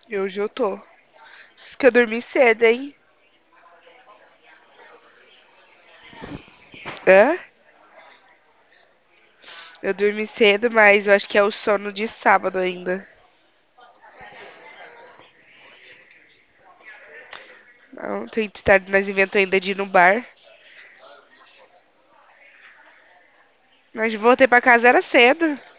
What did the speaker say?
Hoje eu tô. Diz que eu dormi cedo, hein? Hã? Eu dormi cedo, mas eu acho que é o sono de sábado ainda. Ontem de tarde nós inventamos ainda de ir no bar. Mas voltei pra casa era cedo.